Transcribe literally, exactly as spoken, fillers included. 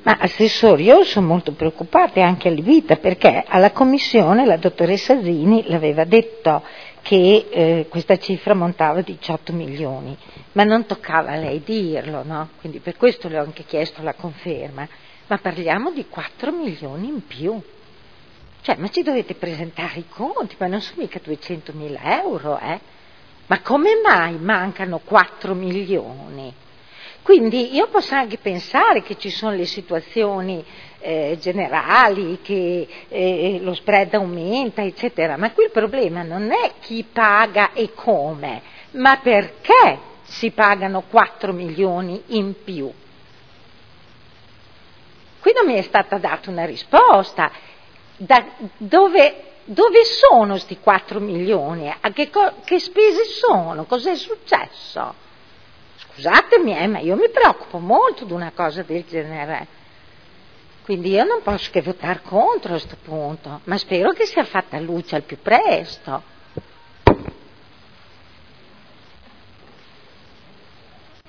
Ma Assessore, io sono molto preoccupata e anche allibita, perché alla Commissione la dottoressa Zini l'aveva detto che eh, questa cifra montava a diciotto milioni, ma non toccava a lei dirlo, no? Quindi per questo le ho anche chiesto la conferma, ma parliamo di quattro milioni in più. Cioè, ma ci dovete presentare i conti, ma non sono mica duecentomila euro, eh? Ma come mai mancano quattro milioni? Quindi io posso anche pensare che ci sono le situazioni eh, generali, che eh, lo spread aumenta, eccetera, ma qui il problema non è chi paga e come, ma perché si pagano quattro milioni in più. Qui non mi è stata data una risposta. Da dove, dove sono sti quattro milioni? A che, co- che spese sono? Cos'è successo? Scusatemi, eh, ma io mi preoccupo molto di una cosa del genere. Quindi io non posso che votare contro a questo punto, ma spero che sia fatta luce al più presto.